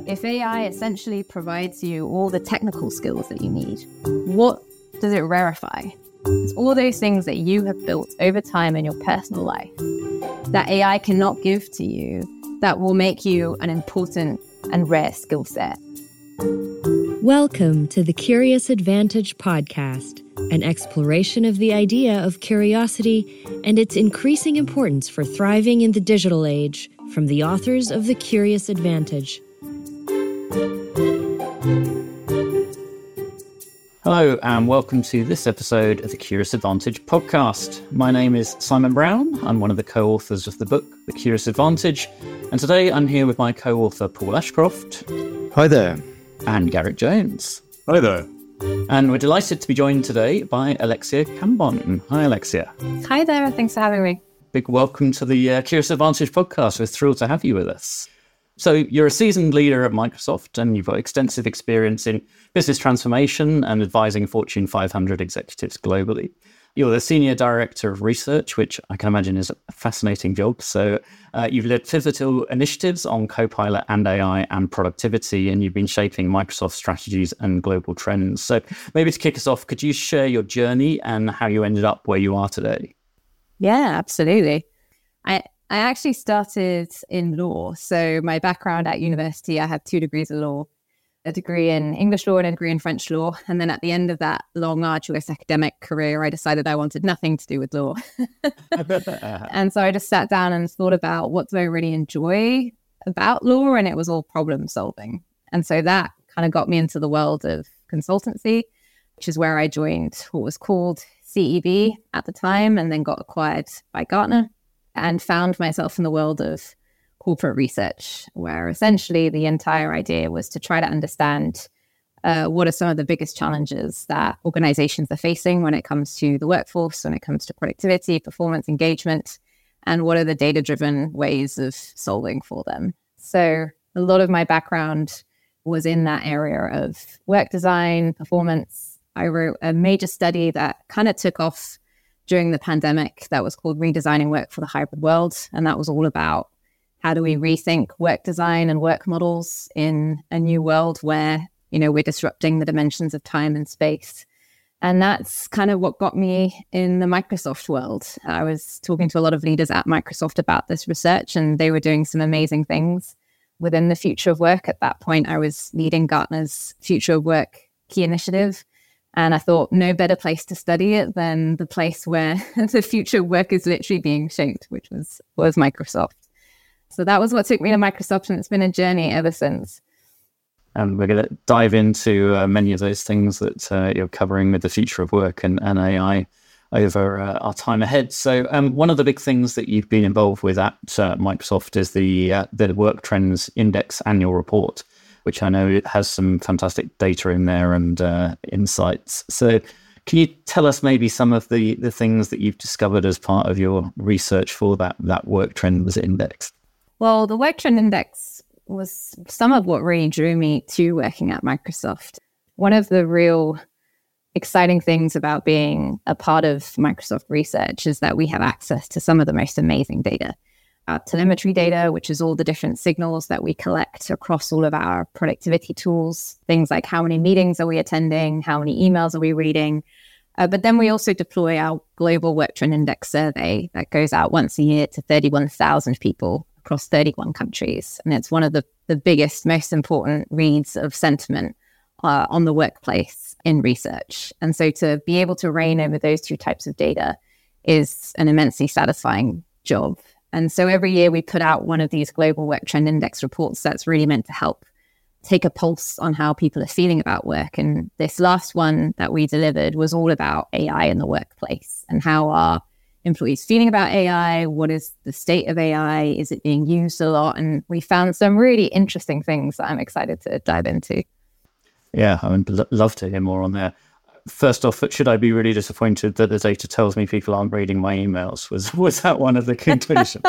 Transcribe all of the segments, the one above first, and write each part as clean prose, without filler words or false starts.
If AI essentially provides you all the technical skills that you need, what does it rarefy? It's all those things that you have built over time in your personal life that AI cannot give to you that will make you an important and rare skill set. Welcome to the Curious Advantage podcast, an exploration of the idea of curiosity and its increasing importance for thriving in the digital age from the authors of The Curious Advantage. Hello and welcome to this episode of the Curious Advantage podcast. My name is Simon Brown. I'm one of the co-authors of the book, The Curious Advantage. And today I'm here with my co-author, Paul Ashcroft. Hi there. And Garrett Jones. Hi there. And we're delighted to be joined today by Alexia Cambon. Hi, Alexia. Hi there. Thanks for having me. Big welcome to the Curious Advantage podcast. We're thrilled to have you with us. So you're a seasoned leader at Microsoft and you've got extensive experience in business transformation and advising Fortune 500 executives globally. You're the Senior Director of Research, which I can imagine is a fascinating job. So you've led pivotal initiatives on Copilot and AI and productivity, and you've been shaping Microsoft strategies and global trends. So maybe to kick us off, could you share your journey and how you ended up where you are today? Yeah, absolutely. I actually started in law. So my background at university, I had 2 degrees of law, a degree in English law and a degree in French law. And then at the end of that long, arduous academic career, I decided I wanted nothing to do with law. And so I just sat down and thought about what do I really enjoy about law? And it was all problem solving. And so that kind of got me into the world of consultancy, which is where I joined what was called CEB at the time and then got acquired by Gartner. And found myself in the world of corporate research, where essentially the entire idea was to try to understand what are some of the biggest challenges that organizations are facing when it comes to the workforce, when it comes to productivity, performance, engagement, and what are the data-driven ways of solving for them. So a lot of my background was in that area of work design, performance. I wrote a major study that kind of took off during the pandemic that was called Redesigning Work for the Hybrid World. And that was all about how do we rethink work design and work models in a new world where, we're disrupting the dimensions of time and space. And that's kind of what got me in the Microsoft world. I was talking to a lot of leaders at Microsoft about this research, and they were doing some amazing things within the future of work. At that point, I was leading Gartner's Future of Work key initiative. And I thought no better place to study it than the place where the future work is literally being shaped, which was Microsoft. So that was what took me to Microsoft, and it's been a journey ever since. And we're going to dive into many of those things that you're covering with the future of work and AI over our time ahead. So one of the big things that you've been involved with at Microsoft is the Work Trends Index annual report, which I know it has some fantastic data in there and insights. So can you tell us maybe some of the things that you've discovered as part of your research for that Work Trends Index? Well, the Work Trend Index was some of what really drew me to working at Microsoft. One of the real exciting things about being a part of Microsoft research is that we have access to some of the most amazing data. Our telemetry data, which is all the different signals that we collect across all of our productivity tools, things like how many meetings are we attending, how many emails are we reading. But then we also deploy our global Work Trend Index survey that goes out once a year to 31,000 people across 31 countries. And it's one of the biggest, most important reads of sentiment on the workplace in research. And so to be able to reign over those 2 types of data is an immensely satisfying job. And so every year we put out one of these global Work Trend Index reports that's really meant to help take a pulse on how people are feeling about work. And this last one that we delivered was all about AI in the workplace and how are employees feeling about AI? What is the state of AI? Is it being used a lot? And we found some really interesting things that I'm excited to dive into. Yeah, I would love to hear more on there. First off, should I be really disappointed that the data tells me people aren't reading my emails? Was that one of the conclusions?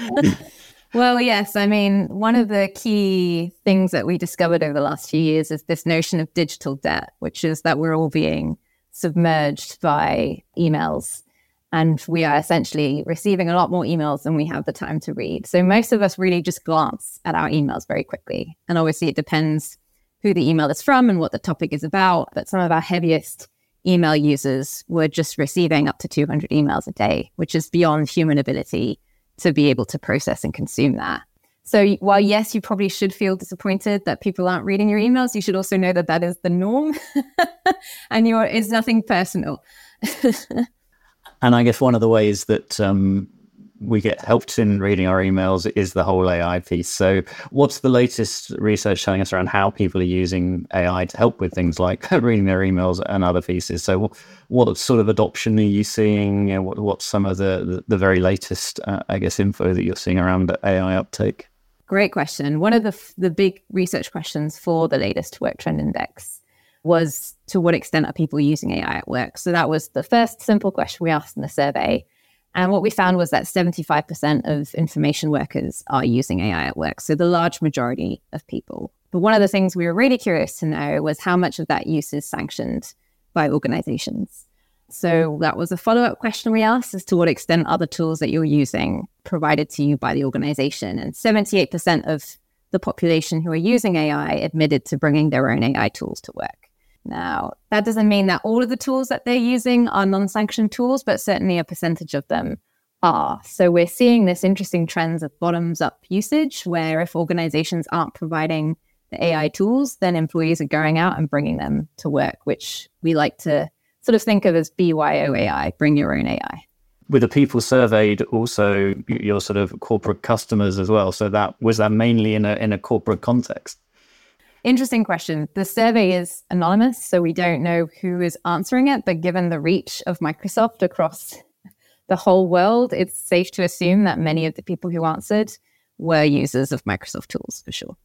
Well, yes. I mean, one of the key things that we discovered over the last few years is this notion of digital debt, which is that we're all being submerged by emails. And we are essentially receiving a lot more emails than we have the time to read. So most of us really just glance at our emails very quickly. And obviously it depends who the email is from and what the topic is about. But some of our heaviest email users were just receiving up to 200 emails a day, which is beyond human ability to be able to process and consume that. So while, yes, you probably should feel disappointed that people aren't reading your emails, you should also know that that is the norm and it's nothing personal. And I guess one of the ways that we get helped in reading our emails is the whole AI piece. So what's the latest research telling us around how people are using AI to help with things like reading their emails and other pieces? So what sort of adoption are you seeing? What's some of the very latest, info that you're seeing around AI uptake? Great question. One of the big research questions for the latest Work Trend Index was, to what extent are people using AI at work? So that was the first simple question we asked in the survey. And what we found was that 75% of information workers are using AI at work. So the large majority of people. But one of the things we were really curious to know was how much of that use is sanctioned by organizations. So that was a follow-up question we asked, as to what extent are the tools that you're using provided to you by the organization. And 78% of the population who are using AI admitted to bringing their own AI tools to work. Now, that doesn't mean that all of the tools that they're using are non-sanctioned tools, but certainly a percentage of them are. So we're seeing this interesting trends of bottoms-up usage, where if organizations aren't providing the AI tools, then employees are going out and bringing them to work, which we like to sort of think of as BYOAI, bring your own AI. With the people surveyed, also your sort of corporate customers as well. So was that mainly in a corporate context? Interesting question. The survey is anonymous, so we don't know who is answering it. But given the reach of Microsoft across the whole world, it's safe to assume that many of the people who answered were users of Microsoft tools, for sure.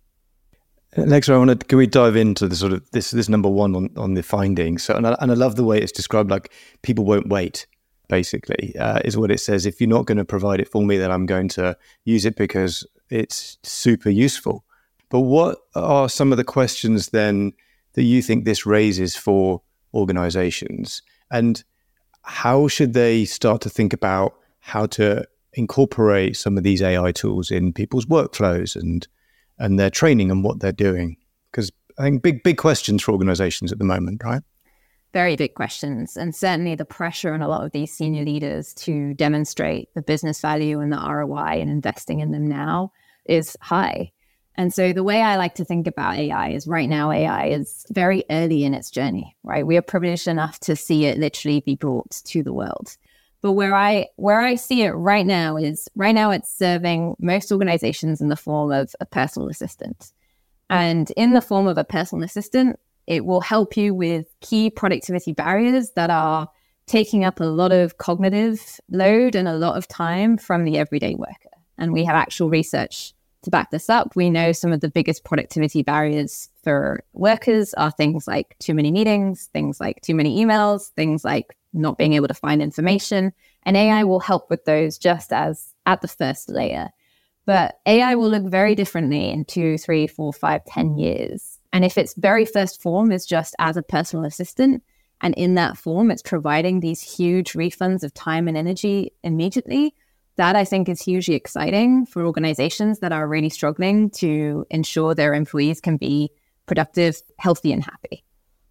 Alexa, can we dive into the sort of this number one on the findings? So, and I love the way it's described, like people won't wait, basically, is what it says. If you're not going to provide it for me, then I'm going to use it because it's super useful. But what are some of the questions then that you think this raises for organizations? And how should they start to think about how to incorporate some of these AI tools in people's workflows and their training and what they're doing? Because I think big questions for organizations at the moment, right? Very big questions. And certainly the pressure on a lot of these senior leaders to demonstrate the business value and the ROI and investing in them now is high. And so the way I like to think about AI is, right now AI is very early in its journey, right? We are privileged enough to see it literally be brought to the world. But where I see it right now it's serving most organizations in the form of a personal assistant. And in the form of a personal assistant, it will help you with key productivity barriers that are taking up a lot of cognitive load and a lot of time from the everyday worker. And we have actual research to back this up. We know some of the biggest productivity barriers for workers are things like too many meetings, things like too many emails, things like not being able to find information. And AI will help with those just as at the first layer. But AI will look very differently in 2, 3, 4, 5, 10 years. And if its very first form is just as a personal assistant, and in that form it's providing these huge refunds of time and energy immediately, that I think is hugely exciting for organizations that are really struggling to ensure their employees can be productive, healthy, and happy.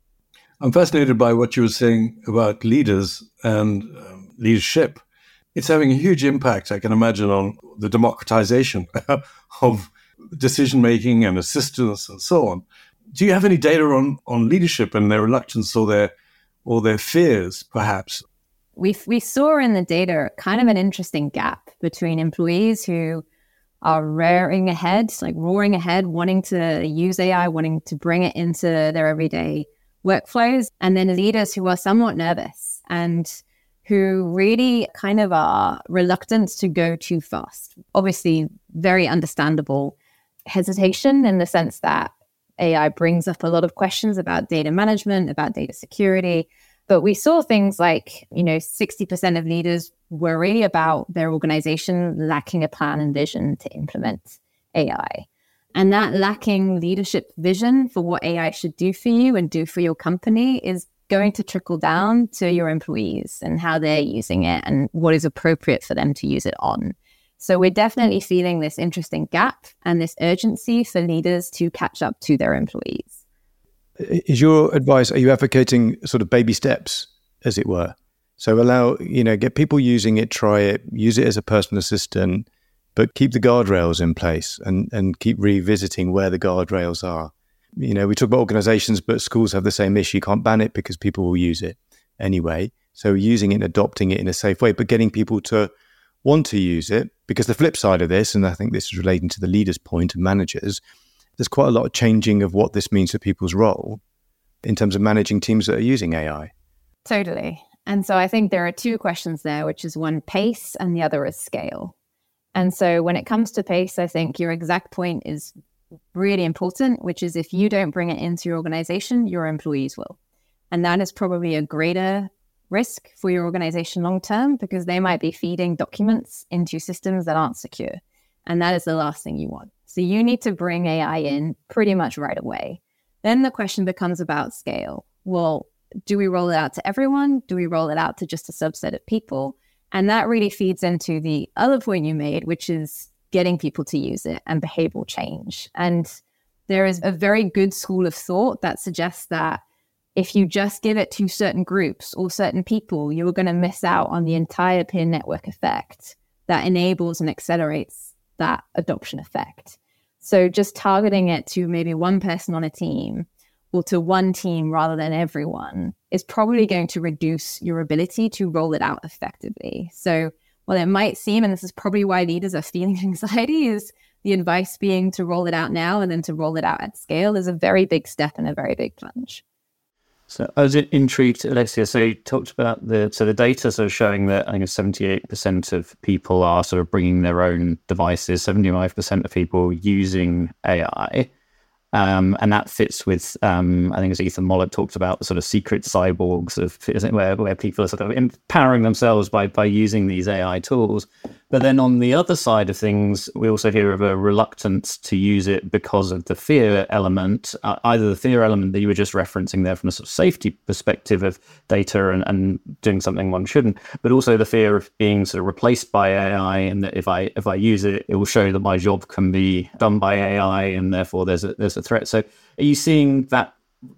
I'm fascinated by what you were saying about leaders and leadership. It's having a huge impact, I can imagine, on the democratization of decision-making and assistance and so on. Do you have any data on leadership and their reluctance or their fears, perhaps? We saw in the data kind of an interesting gap between employees who are roaring ahead, wanting to use AI, wanting to bring it into their everyday workflows, and then leaders who are somewhat nervous and who really kind of are reluctant to go too fast. Obviously, very understandable hesitation in the sense that AI brings up a lot of questions about data management, about data security. But we saw things like, 60% of leaders worry about their organization lacking a plan and vision to implement AI. And that lacking leadership vision for what AI should do for you and do for your company is going to trickle down to your employees and how they're using it and what is appropriate for them to use it on. So we're definitely feeling this interesting gap and this urgency for leaders to catch up to their employees. Is your advice, are you advocating sort of baby steps, as it were? So allow, get people using it, try it, use it as a personal assistant, but keep the guardrails in place and keep revisiting where the guardrails are. We talk about organizations, but schools have the same issue. You can't ban it because people will use it anyway. So using it and adopting it in a safe way, but getting people to want to use it, because the flip side of this, and I think this is relating to the leaders' point and managers, there's quite a lot of changing of what this means for people's role in terms of managing teams that are using AI. Totally. And so I think there are two questions there, which is one pace and the other is scale. And so when it comes to pace, I think your exact point is really important, which is if you don't bring it into your organization, your employees will. And that is probably a greater risk for your organization long term, because they might be feeding documents into systems that aren't secure. And that is the last thing you want. So you need to bring AI in pretty much right away. Then the question becomes about scale. Well, do we roll it out to everyone? Do we roll it out to just a subset of people? And that really feeds into the other point you made, which is getting people to use it and behavioral change. And there is a very good school of thought that suggests that if you just give it to certain groups or certain people, you're going to miss out on the entire peer network effect that enables and accelerates that adoption effect. So just targeting it to maybe one person on a team or to one team rather than everyone is probably going to reduce your ability to roll it out effectively. So while it might seem, and this is probably why leaders are feeling anxiety, is the advice being to roll it out now and then to roll it out at scale is a very big step and a very big plunge. So I was intrigued, Alexia, so you talked about the data sort of showing that I think 78% of people are sort of bringing their own devices, 75% of people using AI. And that fits with, I think as Ethan Mollick talked about, the sort of secret cyborgs of where people are sort of empowering themselves by using these AI tools. But then on the other side of things, we also hear of a reluctance to use it because of the fear element, either the fear element that you were just referencing there from a sort of safety perspective of data and doing something one shouldn't, but also the fear of being sort of replaced by AI, and that if I use it, it will show that my job can be done by AI, and therefore there's a threat. So are you seeing that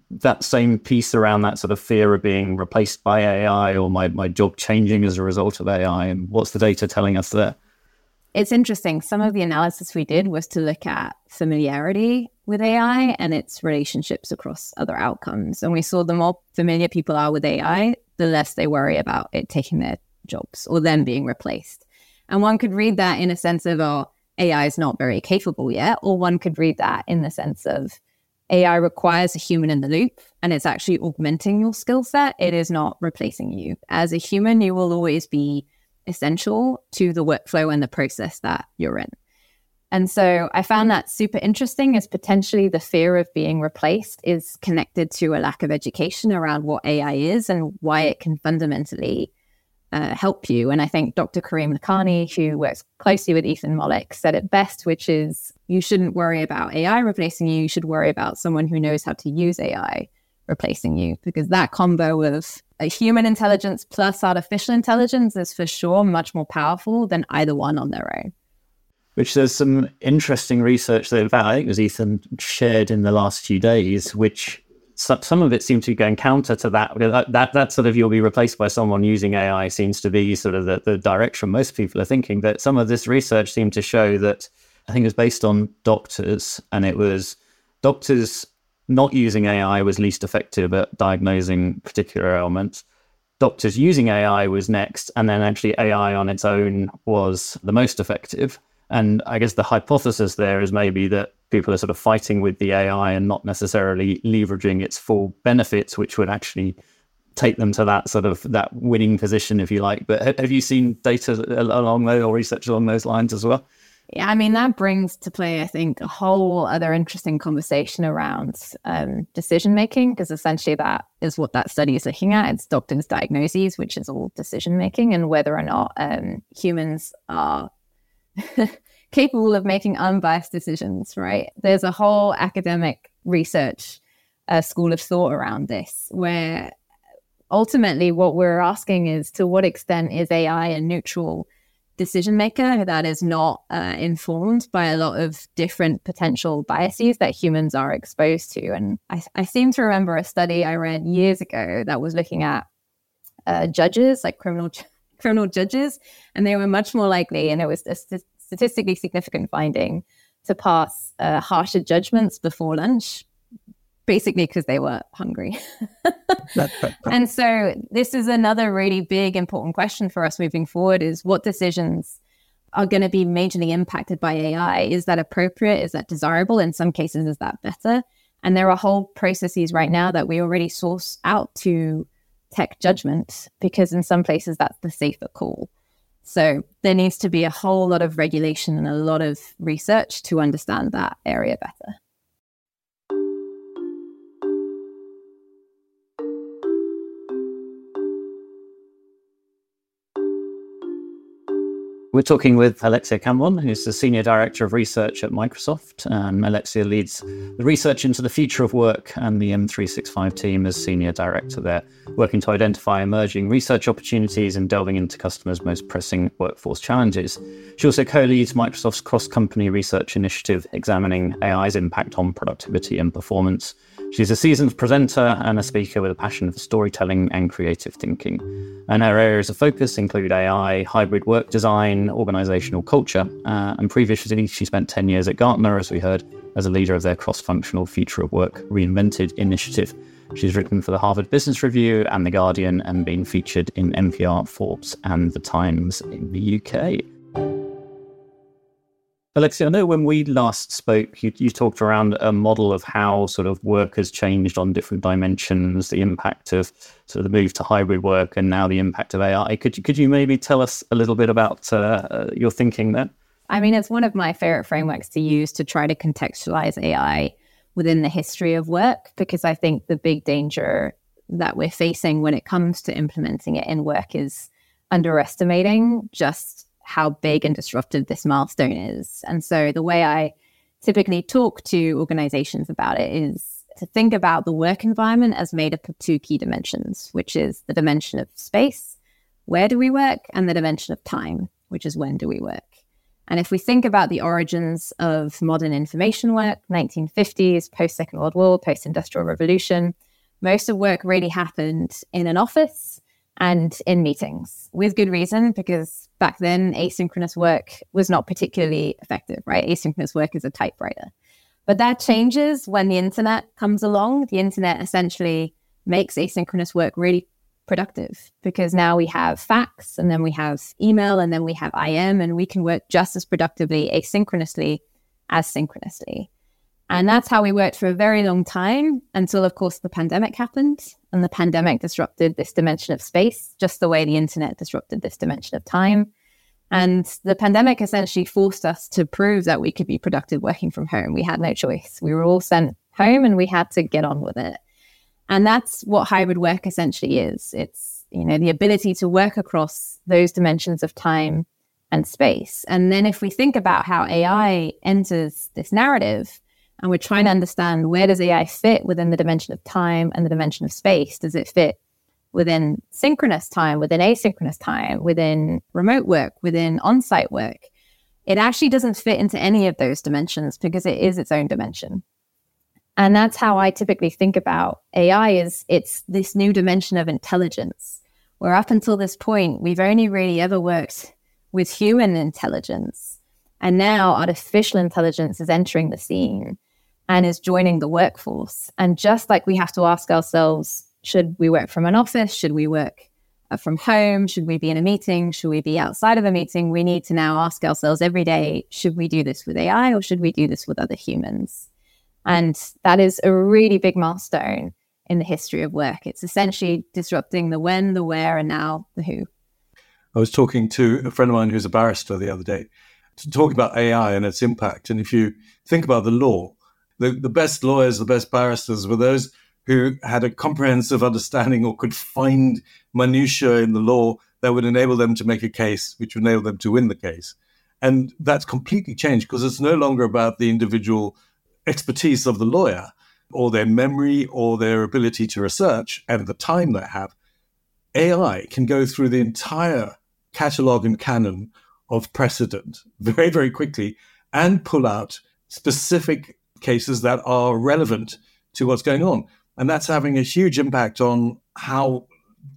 same piece around that sort of fear of being replaced by AI or my job changing as a result of AI? And what's the data telling us there? It's interesting. Some of the analysis we did was to look at familiarity with AI and its relationships across other outcomes. And we saw the more familiar people are with AI, the less they worry about it taking their jobs or them being replaced. And one could read that in a sense of, AI is not very capable yet, or one could read that in the sense of AI requires a human in the loop and it's actually augmenting your skill set. It is not replacing you. As a human, you will always be essential to the workflow and the process that you're in. And so I found that super interesting, as potentially the fear of being replaced is connected to a lack of education around what AI is and why it can fundamentally help you. And I think Dr. Karim Lakhani, who works closely with Ethan Mollick, said it best, which is you shouldn't worry about AI replacing you. You should worry about someone who knows how to use AI replacing you, because that combo of a human intelligence plus artificial intelligence is for sure much more powerful than either one on their own. Which there's some interesting research that, in fact, I think it was Ethan shared in the last few days, which some of it seems to be going counter to that. That sort of you'll be replaced by someone using AI seems to be sort of the direction most people are thinking. But some of this research seemed to show that, I think it was based on doctors, and it was doctors not using AI was least effective at diagnosing particular ailments. Doctors using AI was next, and then actually AI on its own was the most effective. And I guess the hypothesis there is maybe that people are sort of fighting with the AI and not necessarily leveraging its full benefits, which would actually take them to that sort of that winning position, if you like. But have you seen data along those or research along those lines as well? Yeah, I mean, that brings to play, I think, a whole other interesting conversation around decision-making, because essentially that is what that study is looking at. It's doctors' diagnoses, which is all decision-making, and whether or not humans are capable of making unbiased decisions, right? There's a whole academic research school of thought around this, where ultimately what we're asking is, to what extent is AI a neutral decision maker that is not informed by a lot of different potential biases that humans are exposed to? And I seem to remember a study I read years ago that was looking at judges, like criminal judges, and they were much more likely, and it was a statistically significant finding, to pass harsher judgments before lunch, basically because they were hungry. And so this is another really big, important question for us moving forward, is what decisions are going to be majorly impacted by AI? Is that appropriate? Is that desirable? In some cases, is that better? And there are whole processes right now that we already source out to tech judgment, because in some places that's the safer call. So there needs to be a whole lot of regulation and a lot of research to understand that area better. We're talking with Alexia Cambon, who's the Senior Director of Research at Microsoft. Alexia leads the research into the future of work and the M365 team as Senior Director there, working to identify emerging research opportunities and delving into customers' most pressing workforce challenges. She also co-leads Microsoft's cross-company research initiative examining AI's impact on productivity and performance. She's a seasoned presenter and a speaker with a passion for storytelling and creative thinking. And her areas of focus include AI, hybrid work design, organizational culture, and previously she spent 10 years at Gartner, as we heard, as a leader of their cross-functional Future of Work Reinvented initiative. She's written for the Harvard Business Review and The Guardian, and been featured in NPR, Forbes, and The Times in the UK. Alexia, I know when we last spoke, you talked around a model of how sort of work has changed on different dimensions, the impact of sort of the move to hybrid work, and now the impact of AI. Could you maybe tell us a little bit about your thinking there? I mean, it's one of my favorite frameworks to use to try to contextualize AI within the history of work, because I think the big danger that we're facing when it comes to implementing it in work is underestimating just how big and disruptive this milestone is. And so the way I typically talk to organizations about it is to think about the work environment as made up of two key dimensions, which is the dimension of space, where do we work, and the dimension of time, which is when do we work. And if we think about the origins of modern information work, 1950s, post-Second World War, post-Industrial Revolution, most of work really happened in an office and in meetings, with good reason, because back then asynchronous work was not particularly effective, right? Asynchronous work is a typewriter. But that changes when the internet comes along. The internet essentially makes asynchronous work really productive, because now we have fax, and then we have email, and then we have IM, and we can work just as productively asynchronously as synchronously. And that's how we worked for a very long time, until, of course, the pandemic happened. And the pandemic disrupted this dimension of space, just the way the internet disrupted this dimension of time. And the pandemic essentially forced us to prove that we could be productive working from home. We had no choice. We were all sent home, and we had to get on with it. And that's what hybrid work essentially is. It's, the ability to work across those dimensions of time and space. And then if we think about how AI enters this narrative, and we're trying to understand, where does AI fit within the dimension of time and the dimension of space? Does it fit within synchronous time, within asynchronous time, within remote work, within on-site work? It actually doesn't fit into any of those dimensions, because it is its own dimension. And that's how I typically think about AI, is it's this new dimension of intelligence, where up until this point, we've only really ever worked with human intelligence. And now artificial intelligence is entering the scene and is joining the workforce. And just like we have to ask ourselves, should we work from an office? Should we work from home? Should we be in a meeting? Should we be outside of a meeting? We need to now ask ourselves every day, should we do this with AI, or should we do this with other humans? And that is a really big milestone in the history of work. It's essentially disrupting the when, the where, and now the who. I was talking to a friend of mine who's a barrister the other day, to talk about AI and its impact. And if you think about the law, the best lawyers, the best barristers were those who had a comprehensive understanding or could find minutiae in the law that would enable them to make a case, which would enable them to win the case. And that's completely changed, because it's no longer about the individual expertise of the lawyer or their memory or their ability to research and the time they have, AI can go through the entire catalog and canon of precedent very, very quickly and pull out specific cases that are relevant to what's going on. And that's having a huge impact on how,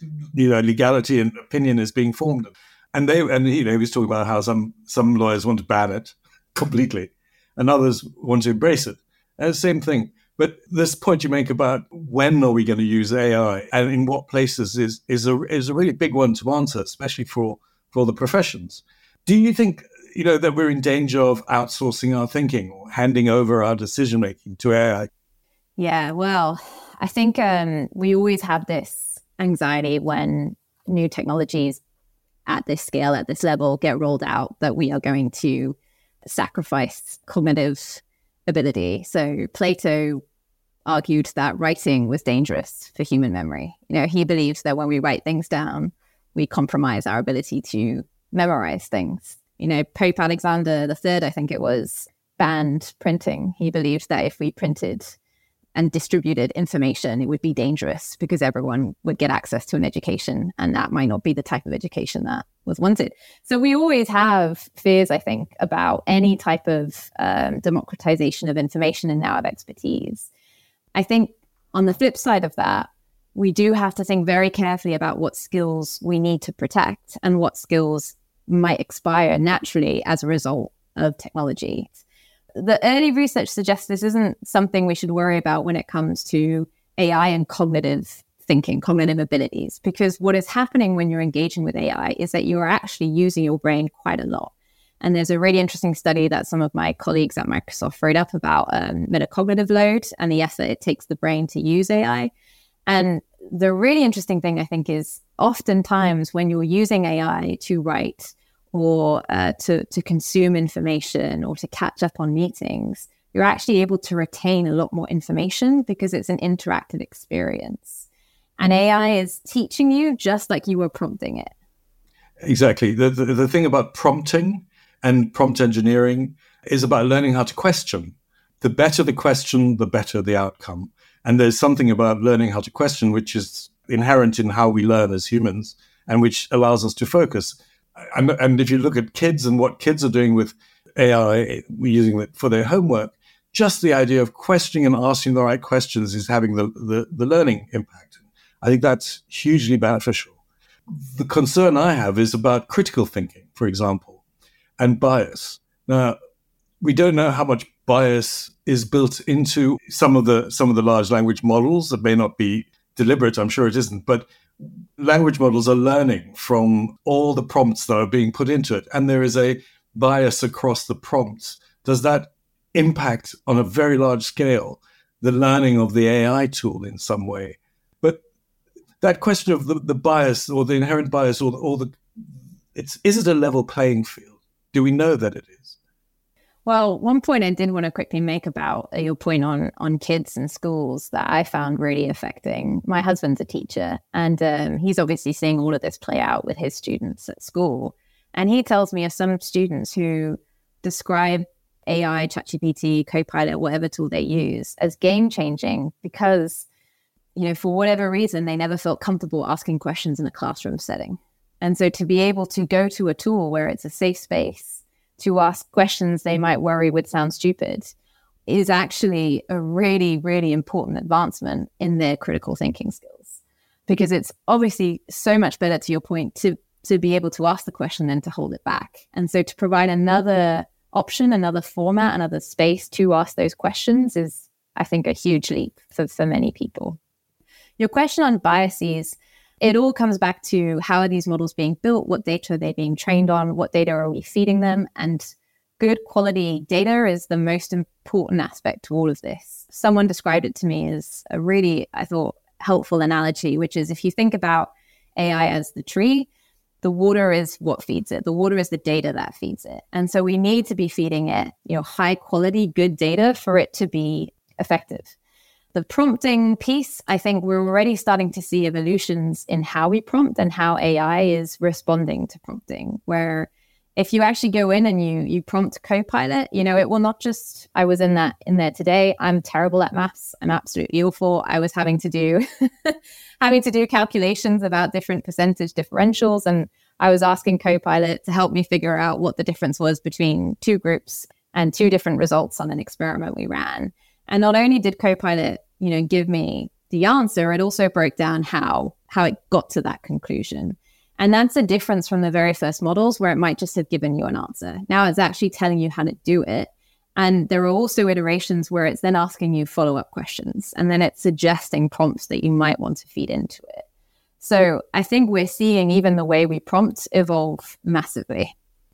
legality and opinion is being formed. And he was talking about how some lawyers want to ban it completely and others want to embrace it. And the same thing. But this point you make about when are we going to use AI and in what places is a really big one to answer, especially for the professions. Do you think, that we're in danger of outsourcing our thinking or handing over our decision-making to AI? Yeah, well, I think we always have this anxiety when new technologies at this scale, at this level, get rolled out, that we are going to sacrifice cognitive ability. So Plato argued that writing was dangerous for human memory. He believed that when we write things down, we compromise our ability to memorize things. Pope Alexander III, I think it was, banned printing. He believed that if we printed and distributed information, it would be dangerous because everyone would get access to an education, and that might not be the type of education that was wanted. So we always have fears, I think, about any type of democratization of information and now of expertise. I think on the flip side of that, we do have to think very carefully about what skills we need to protect and what skills might expire naturally as a result of technology. The early research suggests this isn't something we should worry about when it comes to AI and cognitive thinking, cognitive abilities, because what is happening when you're engaging with AI is that you're actually using your brain quite a lot. And there's a really interesting study that some of my colleagues at Microsoft wrote up about metacognitive load and the effort it takes the brain to use AI. And the really interesting thing, I think, is oftentimes when you're using AI to write or to consume information or to catch up on meetings, you're actually able to retain a lot more information because it's an interactive experience. And AI is teaching you just like you were prompting it. Exactly. The thing about prompting and prompt engineering is about learning how to question. The better the question, the better the outcome. And there's something about learning how to question which is inherent in how we learn as humans and which allows us to focus. And if you look at kids and what kids are doing with AI, we're using it for their homework, just the idea of questioning and asking the right questions is having the learning impact. I think that's hugely beneficial. The concern I have is about critical thinking, for example, and bias. Now, we don't know how much bias is built into some of the large language models. That may not be deliberate, I'm sure it isn't, but language models are learning from all the prompts that are being put into it, and there is a bias across the prompts. Does that impact on a very large scale the learning of the AI tool in some way? But that question of the bias or the inherent bias is it a level playing field? Do we know that it is? Well, one point I did want to quickly make about your point on kids and schools that I found really affecting. My husband's a teacher, and he's obviously seeing all of this play out with his students at school. And he tells me of some students who describe AI, ChatGPT, Copilot, whatever tool they use, as game-changing because, for whatever reason, they never felt comfortable asking questions in a classroom setting. And so to be able to go to a tool where it's a safe space to ask questions they might worry would sound stupid is actually a really, really important advancement in their critical thinking skills. Because it's obviously so much better, to your point, to be able to ask the question than to hold it back. And so to provide another option, another format, another space to ask those questions is, I think, a huge leap for many people. Your question on biases, it all comes back to how are these models being built, what data are they being trained on, what data are we feeding them, and good quality data is the most important aspect to all of this. Someone described it to me as a really, I thought, helpful analogy, which is if you think about AI as the tree, the water is what feeds it. The water is the data that feeds it. And so we need to be feeding it, high quality, good data for it to be effective. The prompting piece, I think we're already starting to see evolutions in how we prompt and how AI is responding to prompting, where if you actually go in and you prompt Copilot, it will not just, I was in there today. I'm terrible at maths. I'm absolutely awful. I was having to do calculations about different percentage differentials. And I was asking Copilot to help me figure out what the difference was between two groups and two different results on an experiment we ran. And not only did Copilot, give me the answer, it also broke down how it got to that conclusion. And that's a difference from the very first models where it might just have given you an answer. Now it's actually telling you how to do it. And there are also iterations where it's then asking you follow-up questions, and then it's suggesting prompts that you might want to feed into it. So I think we're seeing even the way we prompt evolve massively.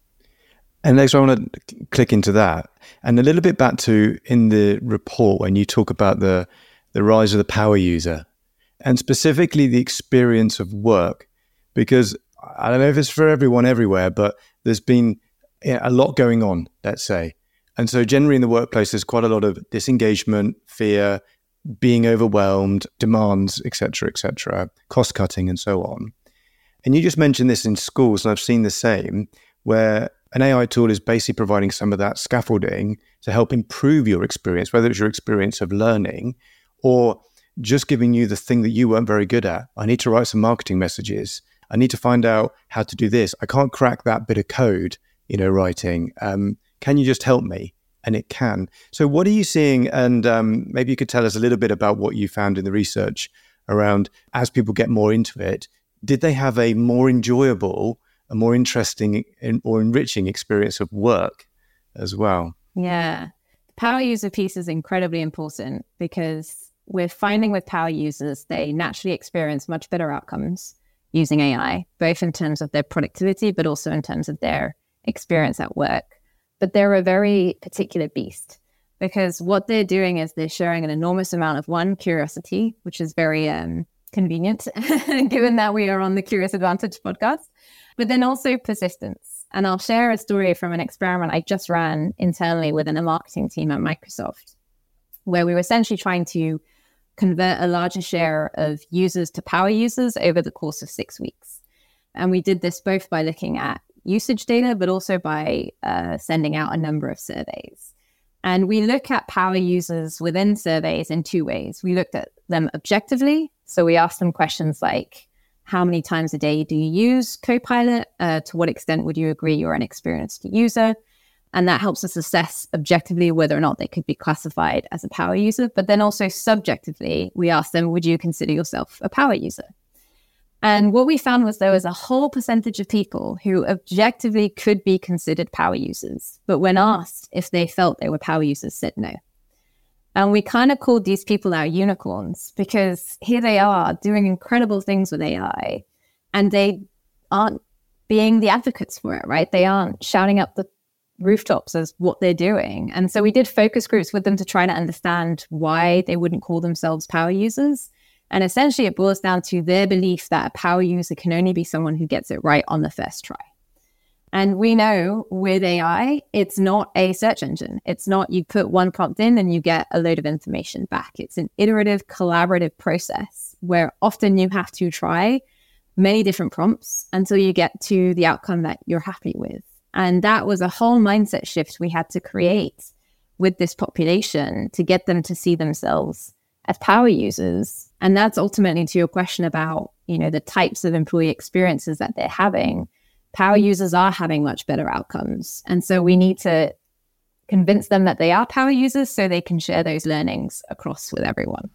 And next, I want to click into that. And a little bit back to in the report when you talk about the rise of the power user, and specifically the experience of work. Because I don't know if it's for everyone everywhere, but there's been a lot going on, let's say. And so generally in the workplace, there's quite a lot of disengagement, fear, being overwhelmed, demands, et cetera, cost cutting and so on. And you just mentioned this in schools, and I've seen the same, where an AI tool is basically providing some of that scaffolding to help improve your experience, whether it's your experience of learning or just giving you the thing that you weren't very good at. I need to write some marketing messages. I need to find out how to do this. I can't crack that bit of code, writing. Can you just help me? And it can. So what are you seeing? And maybe you could tell us a little bit about what you found in the research around, as people get more into it, did they have a more enjoyable, a more interesting or enriching experience of work as well? Yeah. The power user piece is incredibly important because we're finding with power users, they naturally experience much better outcomes using AI, both in terms of their productivity, but also in terms of their experience at work. But they're a very particular beast because what they're doing is they're sharing an enormous amount of curiosity, which is very convenient, given that we are on the Curious Advantage podcast, but then also persistence. And I'll share a story from an experiment I just ran internally within a marketing team at Microsoft, where we were essentially trying to convert a larger share of users to power users over the course of 6 weeks. And we did this both by looking at usage data, but also by sending out a number of surveys. And we look at power users within surveys in two ways. We looked at them objectively. So we asked them questions like, how many times a day do you use Copilot? To what extent would you agree you're an experienced user? And that helps us assess objectively whether or not they could be classified as a power user. But then also subjectively, we asked them, would you consider yourself a power user? And what we found was there was a whole percentage of people who objectively could be considered power users, but when asked if they felt they were power users, said no. And we kind of called these people our unicorns because here they are doing incredible things with AI and they aren't being the advocates for it, right? They aren't shouting up the rooftops as what they're doing. And so we did focus groups with them to try to understand why they wouldn't call themselves power users. And essentially it boils down to their belief that a power user can only be someone who gets it right on the first try. And we know with AI, it's not a search engine. It's not you put one prompt in and you get a load of information back. It's an iterative, collaborative process where often you have to try many different prompts until you get to the outcome that you're happy with. And that was a whole mindset shift we had to create with this population to get them to see themselves as power users. And that's ultimately to your question about, the types of employee experiences that they're having. Power users are having much better outcomes. And so we need to convince them that they are power users so they can share those learnings across with everyone.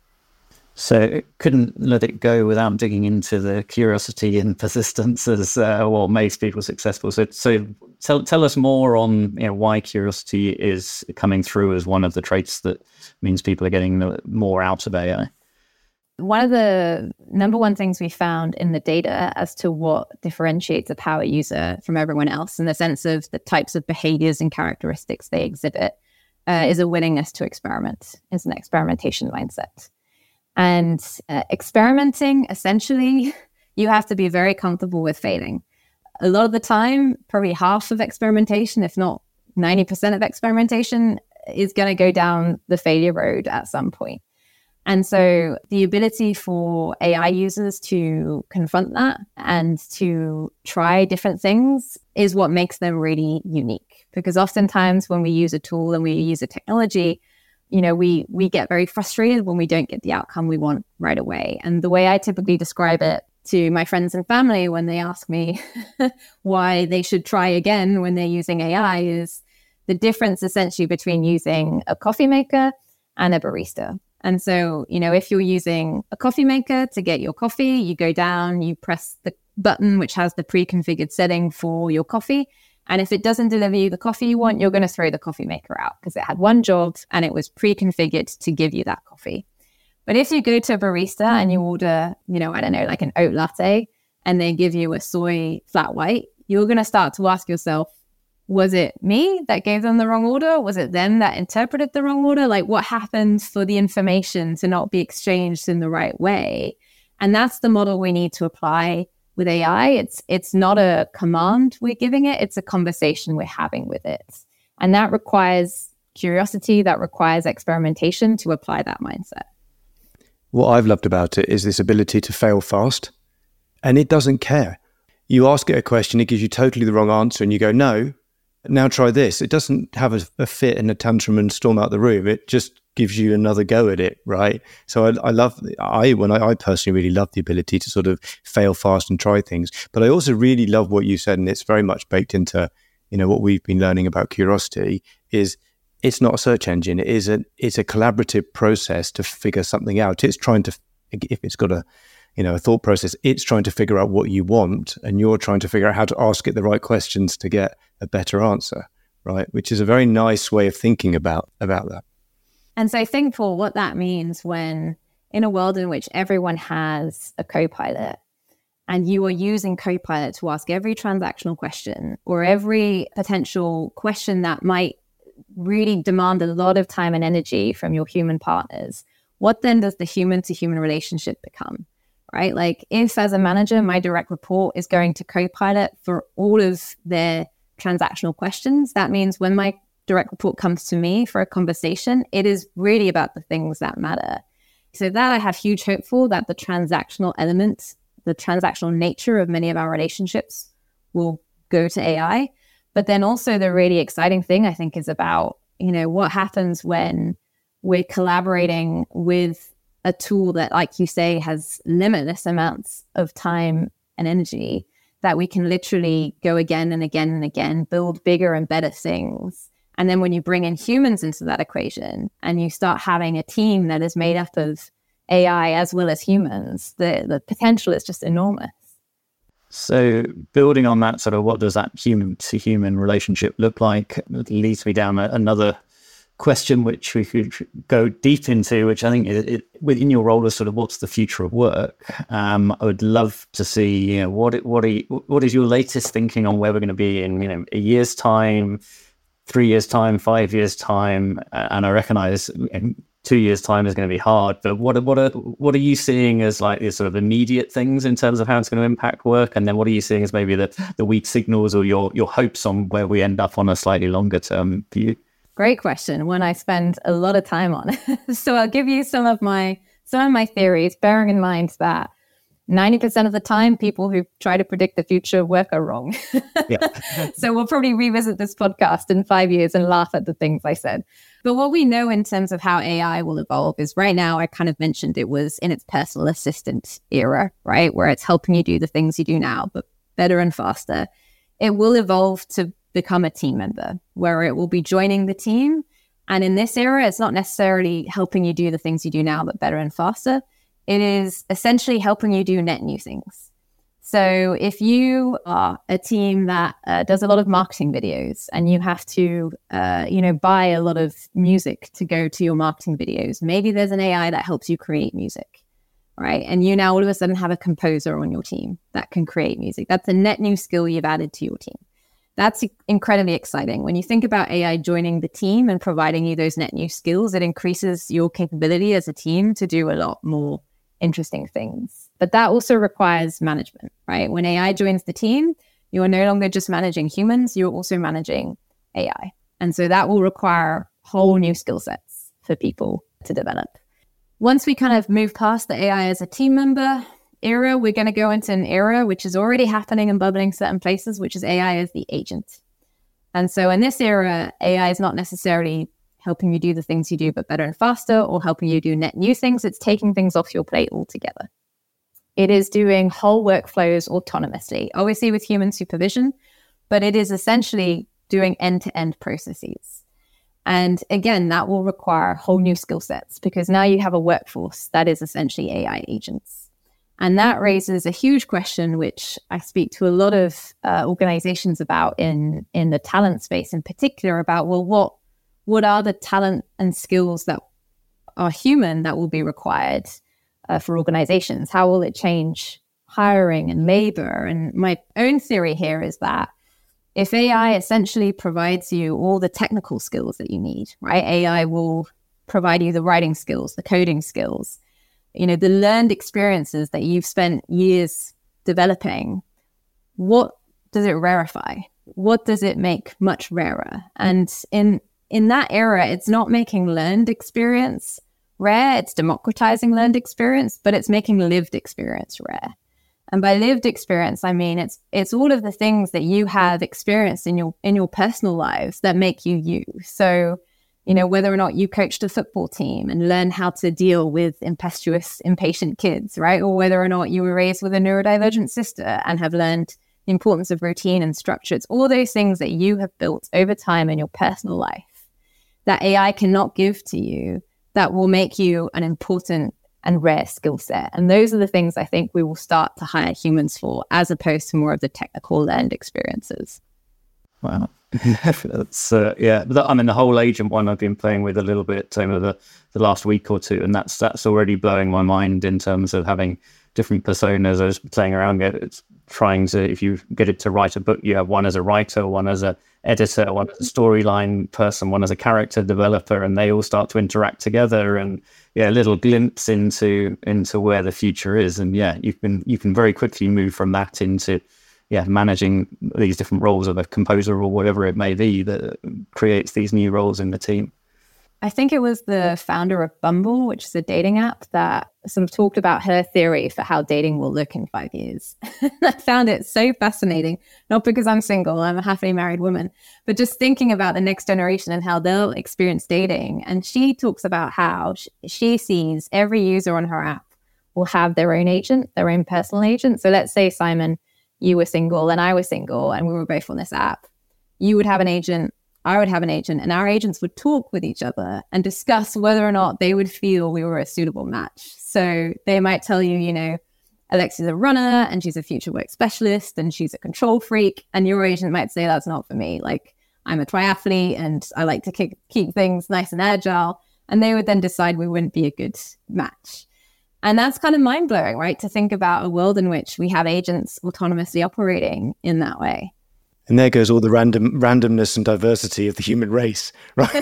So couldn't let it go without digging into the curiosity and persistence as what makes people successful. So tell us more on why curiosity is coming through as one of the traits that means people are getting more out of AI. One of the number one things we found in the data as to what differentiates a power user from everyone else in the sense of the types of behaviors and characteristics they exhibit is a willingness to experiment, is an experimentation mindset. And experimenting, essentially, you have to be very comfortable with failing. A lot of the time, probably half of experimentation, if not 90% of experimentation, is going to go down the failure road at some point. And so the ability for AI users to confront that and to try different things is what makes them really unique. Because oftentimes when we use a tool and we use a technology, we get very frustrated when we don't get the outcome we want right away. And the way I typically describe it to my friends and family when they ask me why they should try again when they're using AI is the difference essentially between using a coffee maker and a barista. And so, if you're using a coffee maker to get your coffee, you go down, you press the button, which has the pre-configured setting for your coffee. And if it doesn't deliver you the coffee you want, you're going to throw the coffee maker out because it had one job and it was pre-configured to give you that coffee. But if you go to a barista and you order, like an oat latte, and they give you a soy flat white, you're going to start to ask yourself, was it me that gave them the wrong order? Was it them that interpreted the wrong order? Like, what happened for the information to not be exchanged in the right way? And that's the model we need to apply with AI. It's not a command we're giving it, it's a conversation we're having with it. And that requires curiosity, that requires experimentation to apply that mindset. What I've loved about it is this ability to fail fast, and it doesn't care. You ask it a question, it gives you totally the wrong answer, and you go, no, now try this. It doesn't have a fit and a tantrum and storm out the room. It just gives you another go at it, right? So I personally really love the ability to sort of fail fast and try things. But I also really love what you said, and it's very much baked into, what we've been learning about Curiosity is it's not a search engine. It's a collaborative process to figure something out. It's trying to, if it's got a thought process, it's trying to figure out what you want, and you're trying to figure out how to ask it the right questions to get a better answer, right? Which is a very nice way of thinking about that. And so think for what that means when in a world in which everyone has a Copilot and you are using Copilot to ask every transactional question or every potential question that might really demand a lot of time and energy from your human partners, what then does the human to human relationship become? Right? Like if as a manager, my direct report is going to Copilot for all of their transactional questions, that means when my direct report comes to me for a conversation, it is really about the things that matter. So that I have huge hope for, that the transactional element, the transactional nature of many of our relationships will go to AI. But then also the really exciting thing I think is about, what happens when we're collaborating with a tool that, like you say, has limitless amounts of time and energy, that we can literally go again and again and again, build bigger and better things. And then when you bring in humans into that equation and you start having a team that is made up of AI as well as humans, the potential is just enormous. So building on that, sort of what does that human to human relationship look like, leads me down another question which we could go deep into, which I think within your role is sort of what's the future of work. I would love to see, what is your latest thinking on where we're going to be in, a year's time, 3 years time, 5 years time, and I recognize 2 years time is going to be hard. But what are you seeing as like the sort of immediate things in terms of how it's going to impact work, and then what are you seeing as maybe the weak signals or your hopes on where we end up on a slightly longer term view? Great question. One I spend a lot of time on. So I'll give you some of my theories, bearing in mind that 90% of the time, people who try to predict the future of work are wrong. Yeah. So we'll probably revisit this podcast in 5 years and laugh at the things I said. But what we know in terms of how AI will evolve is right now, I kind of mentioned it was in its personal assistant era, right? Where it's helping you do the things you do now, but better and faster. It will evolve to become a team member where it will be joining the team. And in this era, it's not necessarily helping you do the things you do now, but better and faster. It is essentially helping you do net new things. So if you are a team that does a lot of marketing videos and you have to, buy a lot of music to go to your marketing videos, maybe there's an AI that helps you create music, right? And you now all of a sudden have a composer on your team that can create music. That's a net new skill you've added to your team. That's incredibly exciting. When you think about AI joining the team and providing you those net new skills, it increases your capability as a team to do a lot more interesting things. But that also requires management, right? When AI joins the team, you are no longer just managing humans, you're also managing AI. And so that will require whole new skill sets for people to develop. once we kind of move past the AI as a team member era, we're going to go into an era which is already happening and bubbling certain places, which is AI as the agent. And so in this era, AI is not necessarily helping you do the things you do, but better and faster, or helping you do net new things. It's taking things off your plate altogether. It is doing whole workflows autonomously, obviously with human supervision, but it is essentially doing end-to-end processes. And again, that will require whole new skill sets, because now you have a workforce that is essentially AI agents. And that raises a huge question, which I speak to a lot of organizations about in the talent space in particular, about, well, what are the talent and skills that are human that will be required for organizations? How will it change hiring and labor? And my own theory here is that if AI essentially provides you all the technical skills that you need, right? AI will provide you the writing skills, the coding skills, the learned experiences that you've spent years developing. What does it rarefy? What does it make much rarer? And in that era, it's not making learned experience rare, it's democratizing learned experience, but it's making lived experience rare. And by lived experience, I mean it's all of the things that you have experienced in your personal lives that make you you. So, whether or not you coached a football team and learn how to deal with impetuous, impatient kids, right? Or whether or not you were raised with a neurodivergent sister and have learned the importance of routine and structure. It's all those things that you have built over time in your personal life that AI cannot give to you, that will make you an important and rare skill set. And those are the things I think we will start to hire humans for, as opposed to more of the technical learned experiences. Wow. That's the whole agent one I've been playing with a little bit over the last week or two, and that's already blowing my mind in terms of having different personas. I was playing around it's trying to, if you get it to write a book, you have one as a writer, one as a editor, one as a storyline person, one as a character developer, and they all start to interact together, and a little glimpse into where the future is. And you can very quickly move from that into managing these different roles of a composer or whatever it may be that creates these new roles in the team. I think it was the founder of Bumble, which is a dating app, that sort of talked about her theory for how dating will look in 5 years. I found it so fascinating, not because I'm single, I'm a happily married woman, but just thinking about the next generation and how they'll experience dating. And she talks about how she sees every user on her app will have their own agent, their own personal agent. So let's say, Simon, you were single and I was single and we were both on this app. You would have an agent, I would have an agent, and our agents would talk with each other and discuss whether or not they would feel we were a suitable match. So they might tell you, Alexia's a runner and she's a future work specialist and she's a control freak. And your agent might say, that's not for me. Like, I'm a triathlete and I like to keep things nice and agile. And they would then decide we wouldn't be a good match. And that's kind of mind-blowing, right? To think about a world in which we have agents autonomously operating in that way. And there goes all the randomness and diversity of the human race, right?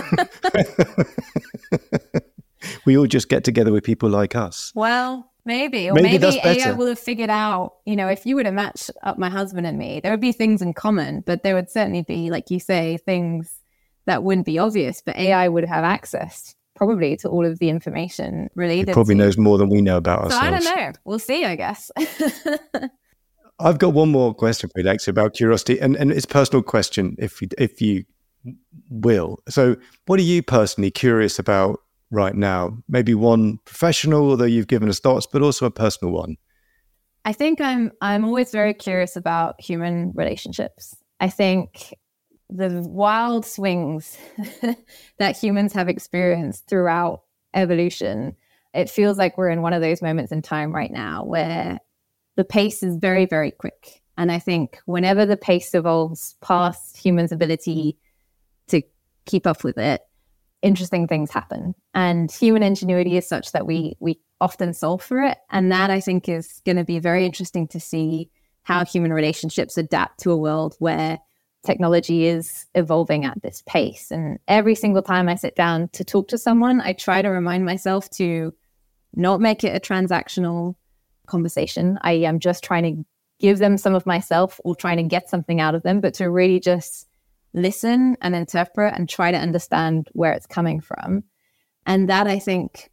We all just get together with people like us. Well, maybe. Or maybe AI will have figured out, if you were to match up my husband and me, there would be things in common, but there would certainly be, like you say, things that wouldn't be obvious, but AI would have access probably to all of the information related. It probably knows more than we know about ourselves. So I don't know. We'll see, I guess. I've got one more question for you, Alexia, about curiosity, and it's a personal question, if you will. So what are you personally curious about right now? Maybe one professional, although you've given us thoughts, but also a personal one. I think I'm always very curious about human relationships. I think the wild swings that humans have experienced throughout evolution, it feels like we're in one of those moments in time right now where the pace is very, very quick. And I think whenever the pace evolves past humans' ability to keep up with it, interesting things happen. And human ingenuity is such that we often solve for it. And that, I think, is going to be very interesting to see how human relationships adapt to a world where technology is evolving at this pace. And every single time I sit down to talk to someone, I try to remind myself to not make it a transactional conversation. I am just trying to give them some of myself or trying to get something out of them, but to really just listen and interpret and try to understand where it's coming from. And that, I think,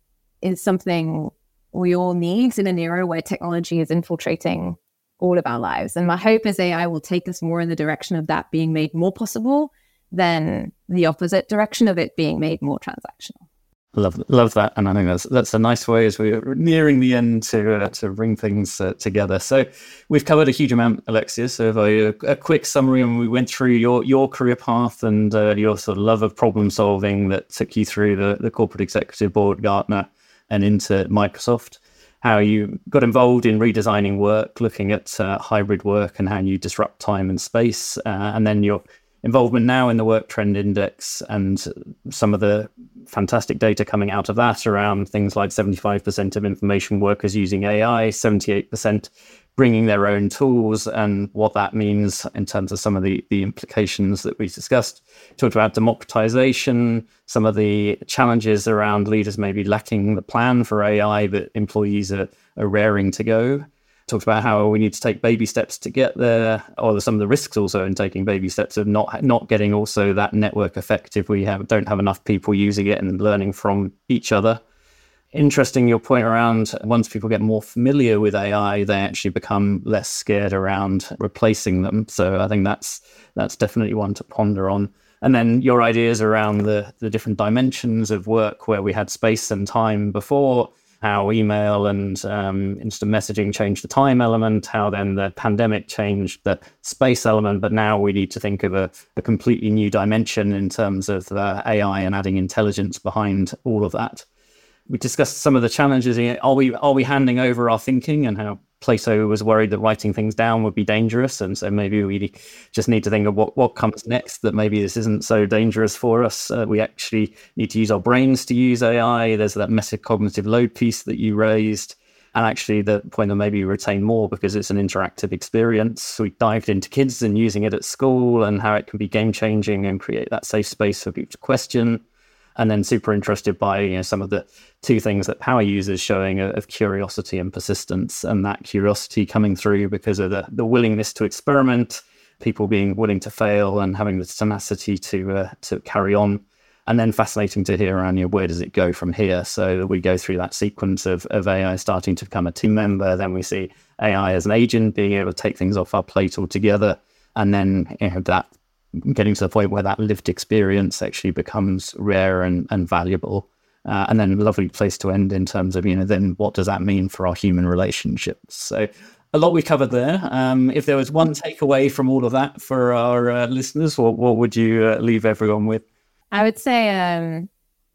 is something we all need in an era where technology is infiltrating all of our lives. And my hope is AI will take us more in the direction of that being made more possible than the opposite direction of it being made more transactional. Love that, and I think that's a nice way as we're nearing the end to bring things together. So we've covered a huge amount, Alexia. So if a quick summary, and we went through your career path and your sort of love of problem solving that took you through the corporate executive board, Gartner, and into Microsoft. How you got involved in redesigning work, looking at hybrid work, and how you disrupt time and space, and then your involvement now in the Work Trend Index and some of the fantastic data coming out of that around things like 75% of information workers using AI, 78% bringing their own tools, and what that means in terms of some of the implications that we discussed. Talked about democratization, some of the challenges around leaders maybe lacking the plan for AI, but employees are raring to go. Talked about how we need to take baby steps to get there, or some of the risks also in taking baby steps of not getting also that network effect if we don't have enough people using it and learning from each other. Interesting your point around once people get more familiar with AI, they actually become less scared around replacing them. So I think that's definitely one to ponder on. And then your ideas around the different dimensions of work where we had space and time before, how email and instant messaging changed the time element, how then the pandemic changed the space element, but now we need to think of a completely new dimension in terms of AI and adding intelligence behind all of that. We discussed some of the challenges. Are we handing over our thinking, and how Plato was worried that writing things down would be dangerous, and so maybe we just need to think of what comes next, that maybe this isn't so dangerous for us. We actually need to use our brains to use AI. There's that metacognitive load piece that you raised, and actually the point that maybe we retain more because it's an interactive experience. We dived into kids and using it at school and how it can be game-changing and create that safe space for people to question. And then super interested by some of the two things that power users showing of curiosity and persistence, and that curiosity coming through because of the willingness to experiment, people being willing to fail and having the tenacity to carry on. And then fascinating to hear around where does it go from here? So we go through that sequence of AI starting to become a team member. Then we see AI as an agent being able to take things off our plate altogether. And then that getting to the point where that lived experience actually becomes rare and valuable. And then a lovely place to end in terms of, then what does that mean for our human relationships? So a lot we covered there. If there was one takeaway from all of that for our listeners, what would you leave everyone with? I would say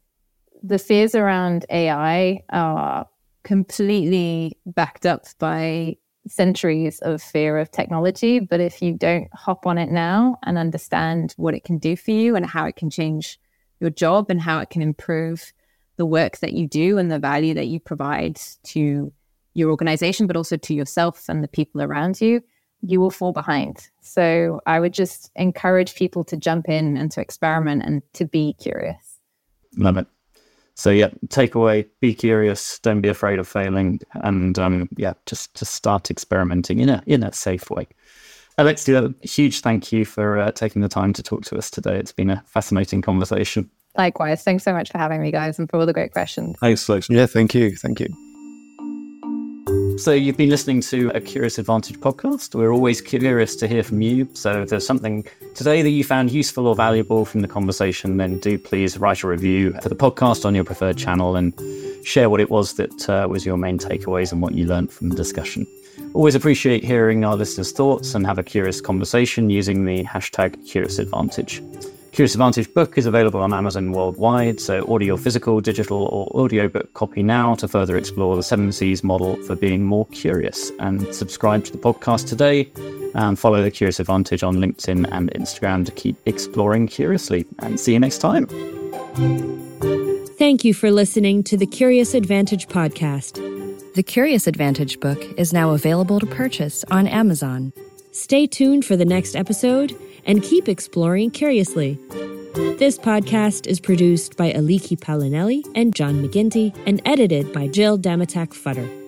the fears around AI are completely backed up by centuries of fear of technology. But if you don't hop on it now and understand what it can do for you and how it can change your job and how it can improve the work that you do and the value that you provide to your organization, but also to yourself and the people around you, you will fall behind. So I would just encourage people to jump in and to experiment and to be curious. Love it. So takeaway, be curious, don't be afraid of failing, and just start experimenting in a safe way. Alexia, a huge thank you for taking the time to talk to us today. It's been a fascinating conversation. Likewise. Thanks so much for having me, guys, and for all the great questions. Thanks, Alexia. Yeah, thank you. Thank you. So you've been listening to a Curious Advantage podcast. We're always curious to hear from you. So if there's something today that you found useful or valuable from the conversation, then do please write a review for the podcast on your preferred channel and share what it was that was your main takeaways and what you learned from the discussion. Always appreciate hearing our listeners' thoughts and have a curious conversation using the hashtag CuriousAdvantage. Curious Advantage book is available on Amazon worldwide, so audio, physical, digital, or audiobook copy now to further explore the 7 C's model for being more curious. And subscribe to the podcast today and follow the Curious Advantage on LinkedIn and Instagram to keep exploring curiously. And see you next time. Thank you for listening to the Curious Advantage podcast. The Curious Advantage book is now available to purchase on Amazon. Stay tuned for the next episode and keep exploring curiously. This podcast is produced by Aliki Palinelli and John McGinty and edited by Jill Damatak-Futter.